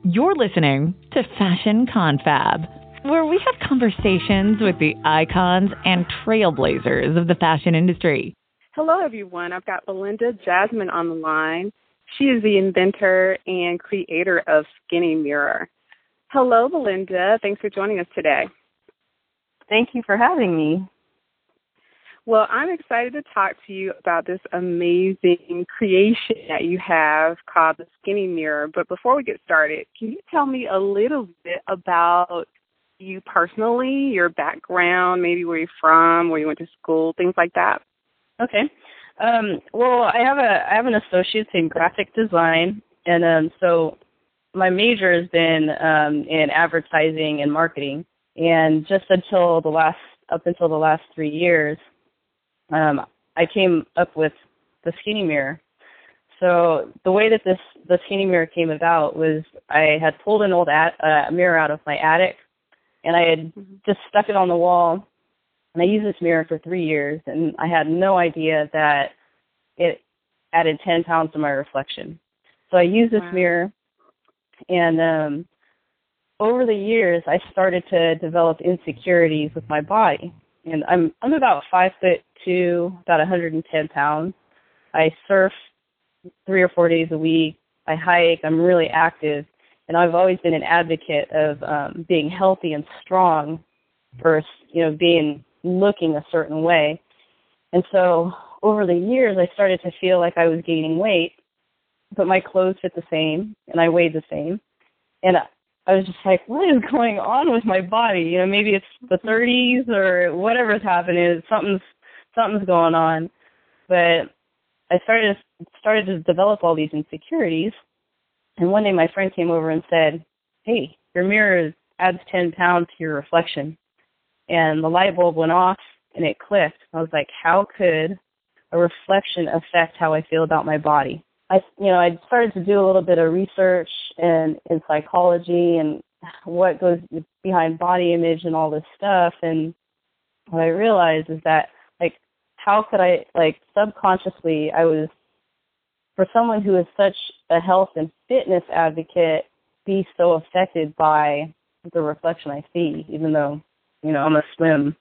You're listening to Fashion Confab, where we have conversations with the icons and trailblazers of the fashion industry. Hello, everyone. I've got Belinda Jasmine on the line. She is the inventor and creator of Skinny Mirror. Hello, Belinda. Thanks for joining us today. Thank you for having me. Well, I'm excited to talk to you about this amazing creation that you have called the Skinny Mirror. But before we get started, can you tell me a little bit about you personally, your background, maybe where you're from, where you went to school, things like that? Okay. Well, I have an associate's in graphic design, and so my major has been in advertising and marketing. And just up until the last 3 years, I came up with the Skinny Mirror. So the way that the Skinny Mirror came about was I had pulled an old mirror out of my attic, and I had just stuck it on the wall. And I used this mirror for 3 years, and I had no idea that it added 10 pounds to my reflection. So I used this mirror, and over the years, I started to develop insecurities with my body. And I'm about 5'2", about 110 pounds. I surf 3 or 4 days a week. I hike. I'm really active, and I've always been an advocate of being healthy and strong versus looking a certain way. And so over the years, I started to feel like I was gaining weight, but my clothes fit the same, and I weighed the same. And I was just like, what is going on with my body? Maybe it's the 30s or whatever's happening. Something's going on. But I started to develop all these insecurities. And one day my friend came over and said, hey, your mirror adds 10 pounds to your reflection. And the light bulb went off and it clicked. I was like, how could a reflection affect how I feel about my body? I started to do a little bit of research in psychology and what goes behind body image and all this stuff. And what I realized is that, how could I, subconsciously, for someone who is such a health and fitness advocate, be so affected by the reflection I see, even though, I'm a slim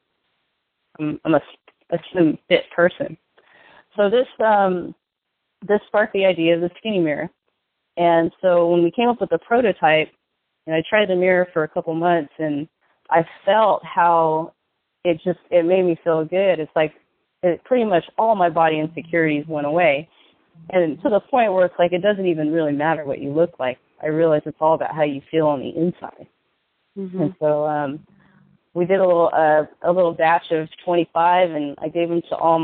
fit person. So this sparked the idea of the Skinny Mirror. And so when we came up with the prototype, I tried the mirror for a couple months, and I felt how it made me feel good. It's like pretty much all my body insecurities went away. And to the point where it's like it doesn't even really matter what you look like. I realized it's all about how you feel on the inside. Mm-hmm. And so we did a little batch of 25, and I gave them to all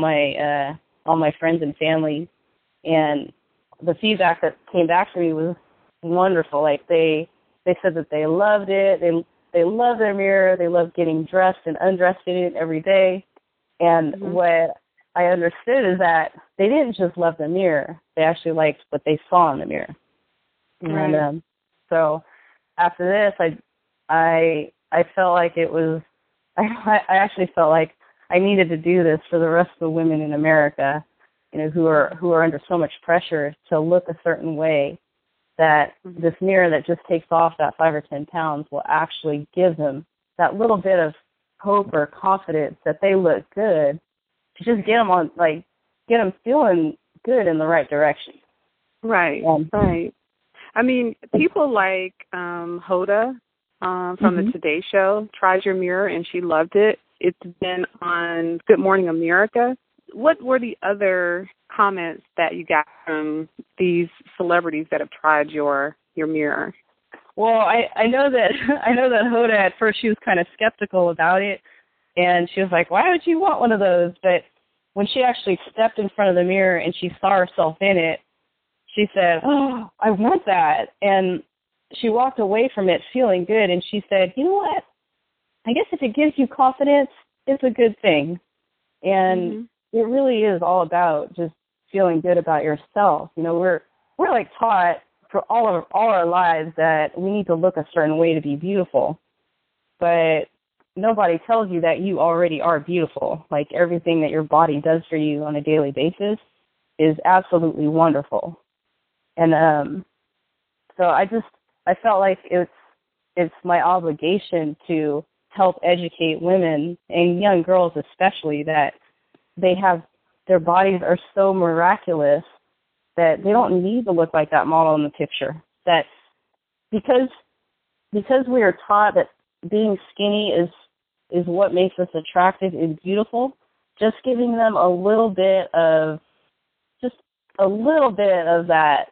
my friends and family. And the feedback that came back to me was wonderful. They said that they loved it. They love their mirror. They love getting dressed and undressed in it every day. And what I understood is that they didn't just love the mirror. They actually liked what they saw in the mirror. Right. And so after this, I felt like it was. I actually felt like I needed to do this for the rest of the women in America, who are under so much pressure to look a certain way, that this mirror that just takes off that 5 or 10 pounds will actually give them that little bit of hope or confidence that they look good, to just get them feeling good in the right direction. Right, right. I mean, people like Hoda from the Today Show tried your mirror and she loved it. It's been on Good Morning America. What were the other comments that you got from these celebrities that have tried your mirror? Well, I know that Hoda at first, she was kind of skeptical about it, and she was like, "Why would you want one of those?" But when she actually stepped in front of the mirror and she saw herself in it, she said, "Oh, I want that." And she walked away from it feeling good, and she said, "You know what? I guess if it gives you confidence, it's a good thing." And it really is all about just feeling good about yourself. We're taught for all our lives that we need to look a certain way to be beautiful, but nobody tells you that you already are beautiful. Everything that your body does for you on a daily basis is absolutely wonderful. And so I I felt like it's my obligation to help educate women and young girls especially that their bodies are so miraculous that they don't need to look like that model in the picture. That because we are taught that being skinny is what makes us attractive and beautiful, just giving them a little bit of that,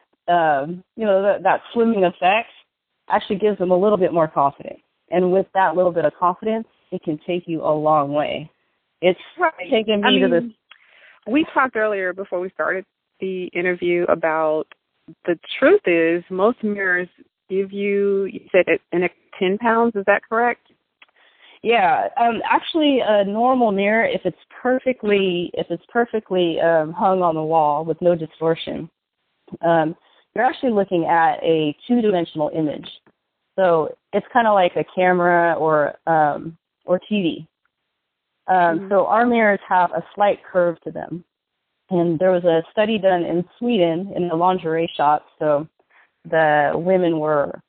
that slimming effect actually gives them a little bit more confidence. And with that little bit of confidence, it can take you a long way. It's taken me to this. We talked earlier before we started the interview about the truth is most mirrors give you said an 10 pounds. Is that correct? Yeah. Actually, a normal mirror, if it's perfectly hung on the wall with no distortion, you're actually looking at a 2-dimensional image. So it's kind of like a camera or TV. So our mirrors have a slight curve to them. And there was a study done in Sweden in the lingerie shop. So the women were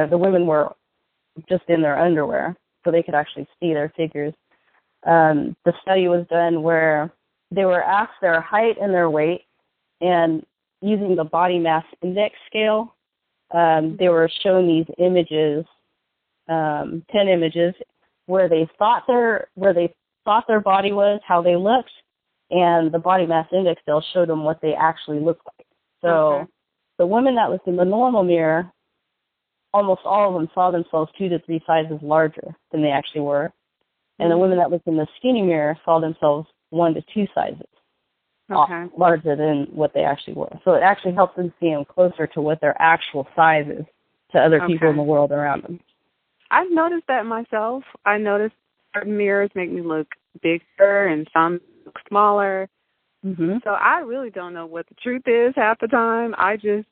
just in their underwear, so they could actually see their figures. The study was done where they were asked their height and their weight, and using the body mass index scale, they were shown these images, 10 images, where they thought their body was, how they looked, and the body mass index scale showed them what they actually looked like. So the women that looked in the normal mirror, almost all of them saw themselves 2 to 3 sizes larger than they actually were. And the women that looked in the skinny mirror saw themselves 1 to 2 sizes larger than what they actually were. So it actually helps them see them closer to what their actual size is to other people in the world around them. I've noticed that myself. I noticed certain mirrors make me look bigger and some look smaller. Mm-hmm. So I really don't know what the truth is half the time. I just,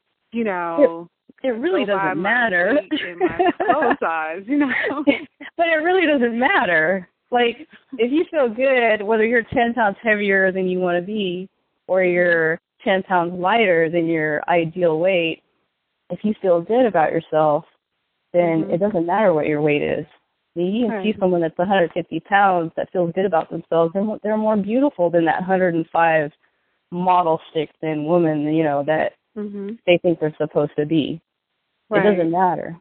it really doesn't matter. In my clothes size, But it really doesn't matter. Like, if you feel good, whether you're 10 pounds heavier than you want to be or you're 10 pounds lighter than your ideal weight, if you feel good about yourself, then it doesn't matter what your weight is. You can see someone that's 150 pounds that feels good about themselves, and they're more beautiful than that 105 model stick thin woman, that they think they're supposed to be. Right. It doesn't matter.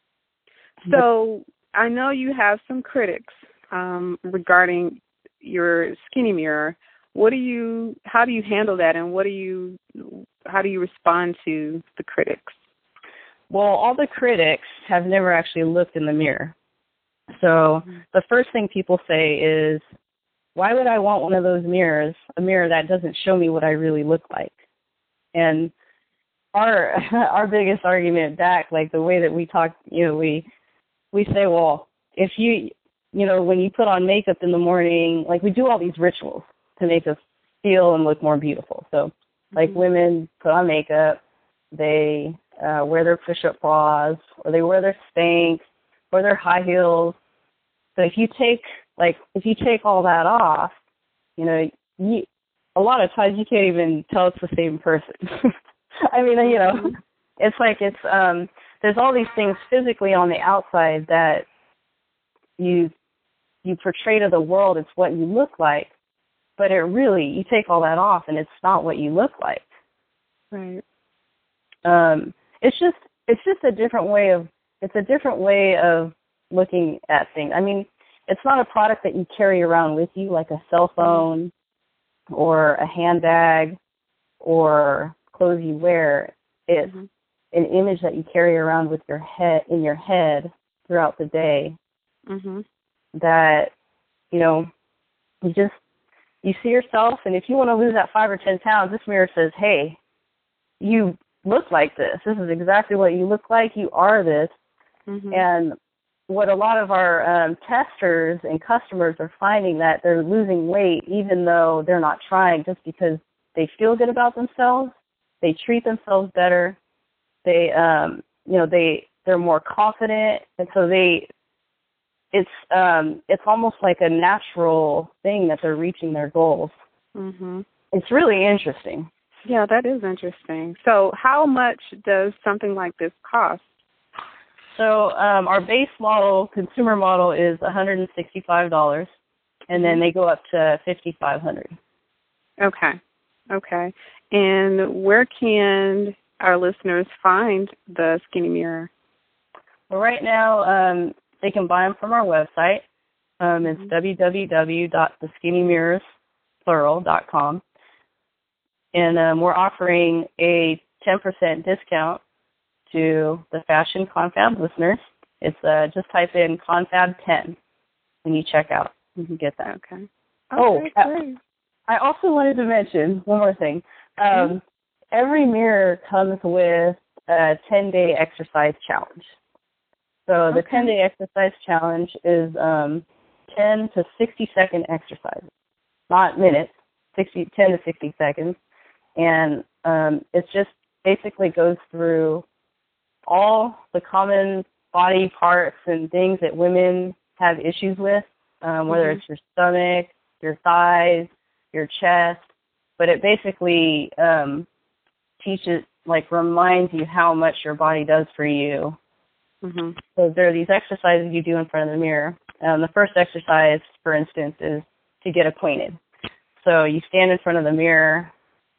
So I know you have some critics regarding your skinny mirror. How do you handle that, and how do you respond to the critics? Well, all the critics have never actually looked in the mirror. So the first thing people say is, why would I want one of those mirrors, a mirror that doesn't show me what I really look like? And our biggest argument back, like the way that we talk, we say, well, if when you put on makeup in the morning, like we do all these rituals to make us feel and look more beautiful. So like women put on makeup, they wear their push-up bras, or they wear their Spanx, or their high heels. So if you take all that off, a lot of times you can't even tell it's the same person. I mean, there's all these things physically on the outside that you portray to the world. It's what you look like, but you take all that off and it's not what you look like. Right. It's just a different way of looking at things. I mean, it's not a product that you carry around with you like a cell phone or a handbag or clothes you wear. It's an image that you carry around with in your head throughout the day. That you see yourself, and if you want to lose that 5 or 10 pounds, this mirror says, hey, you look like this. This is exactly what you look like. You are this. And what a lot of our testers and customers are finding, that they're losing weight even though they're not trying, just because they feel good about themselves. They treat themselves better. They're more confident, and so it's almost like a natural thing that they're reaching their goals. It's really interesting. Yeah, that is interesting. So how much does something like this cost? So our base model, consumer model, is $165, and then they go up to $5,500. Okay. And where can our listeners find the Skinny Mirror? Well, right now, they can buy them from our website. It's www.theskinnymirrors.com. And we're offering a 10% discount to the Fashion Confab listeners. It's just type in Confab 10 when you check out. You can get that. Okay. Great. I also wanted to mention one more thing. Every mirror comes with a 10-day exercise challenge. So the 10-day exercise challenge is 10 to 60-second exercises, not minutes, 10 to 60 seconds. And it just basically goes through all the common body parts and things that women have issues with, whether it's your stomach, your thighs, your chest. But it basically teaches, reminds you how much your body does for you. So there are these exercises you do in front of the mirror. The first exercise, for instance, is to get acquainted. So you stand in front of the mirror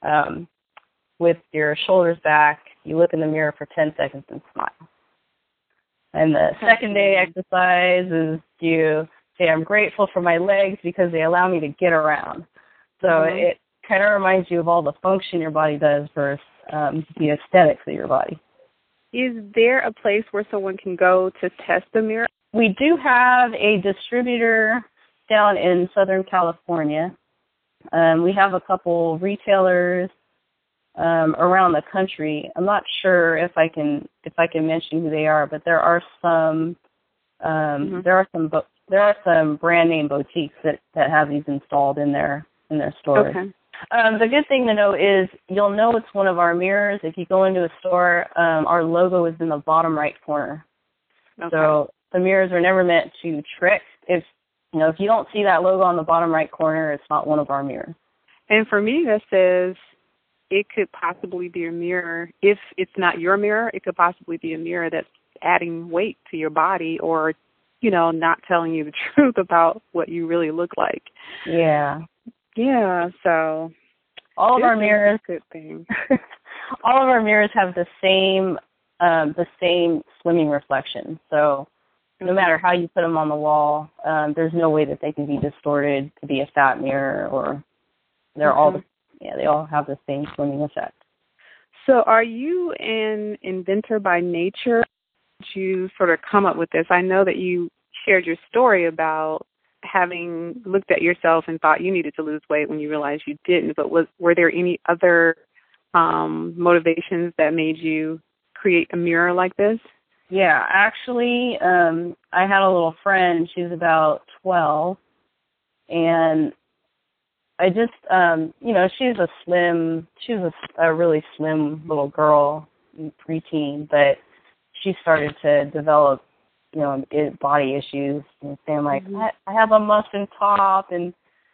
with your shoulders back. You look in the mirror for 10 seconds and smile. And the second day exercise is you say, I'm grateful for my legs because they allow me to get around. So it kind of reminds you of all the function your body does versus the aesthetics of your body. Is there a place where someone can go to test the mirror? We do have a distributor down in Southern California. We have a couple retailers around the country. I'm not sure if I can mention who they are, but there are some there are some brand name boutiques that have these installed in their stores. Okay. The good thing to know is you'll know it's one of our mirrors if you go into a store. Our logo is in the bottom right corner. Okay. So the mirrors are never meant to trick. If you don't see that logo on the bottom right corner, it's not one of our mirrors. And for me, that says it could possibly be a mirror. If it's not your mirror, it could possibly be a mirror that's adding weight to your body or, not telling you the truth about what you really look like. Yeah. Yeah, so all of our mirrors, good thing. all of our mirrors have the same slimming reflection. So no matter how you put them on the wall, there's no way that they can be distorted to be a fat mirror, or they're they all have the same slimming effect. So are you an inventor by nature? Did you sort of come up with this? I know that you shared your story about having looked at yourself and thought you needed to lose weight when you realized you didn't, but were there any other motivations that made you create a mirror like this? Yeah, actually, I had a little friend. She was about 12, and I just, she was a really slim little girl, preteen, but she started to develop body issues and saying I have a muffin top and,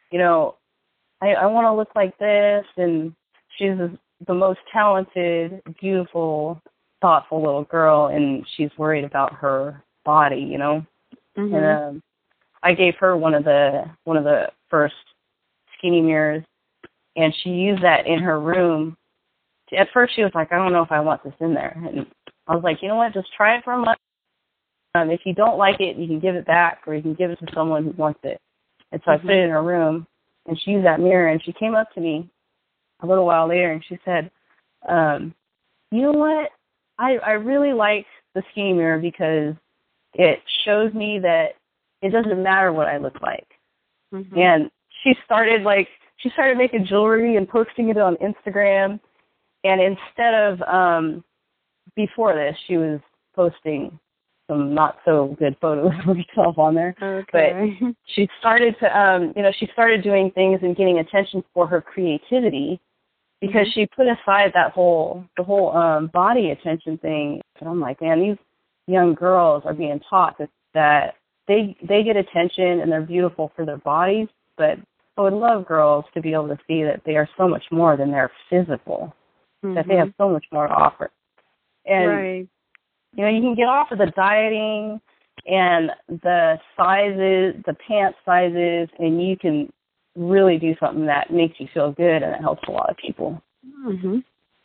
I want to look like this. And she's the most talented, beautiful, thoughtful little girl, and she's worried about her body, And I gave her one of the first Skinny mirrors, and she used that in her room. At first, she was like, I don't know if I want this in there. And I was like, you know what, just try it for a month. If you don't like it, you can give it back, or you can give it to someone who wants it. And so I put it in her room, and she used that mirror, and she came up to me a little while later, and she said, you know what, I really like the Skinny mirror because it shows me that it doesn't matter what I look like. And she started making jewelry and posting it on Instagram. And instead of, before this, she was posting some not so good photos of herself on there. Okay. But she started to, she started doing things and getting attention for her creativity because she put aside the whole body attention thing. And I'm like, man, these young girls are being taught that they get attention and they're beautiful for their bodies, but I would love girls to be able to see that they are so much more than their physical, that they have so much more to offer. And You know, you can get off of the dieting and the sizes, the pant sizes, and you can really do something that makes you feel good, and it helps a lot of people. Mm-hmm.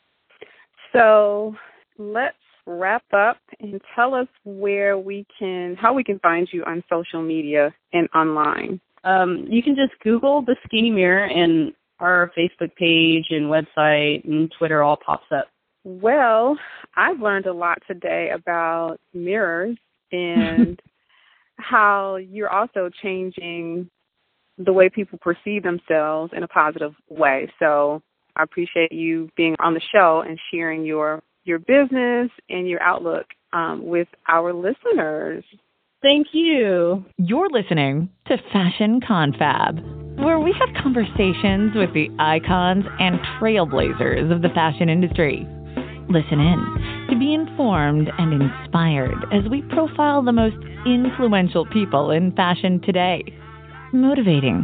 So let's wrap up and tell us how we can find you on social media and online. You can just Google The Skinny Mirror, and our Facebook page and website and Twitter all pops up. Well, I've learned a lot today about mirrors and how you're also changing the way people perceive themselves in a positive way. So I appreciate you being on the show and sharing your business and your outlook with our listeners. Thank you. You're listening to Fashion Confab, where we have conversations with the icons and trailblazers of the fashion industry. Listen in to be informed and inspired as we profile the most influential people in fashion today. Motivating,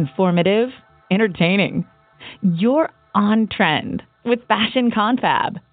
informative, entertaining. You're on trend with Fashion Confab.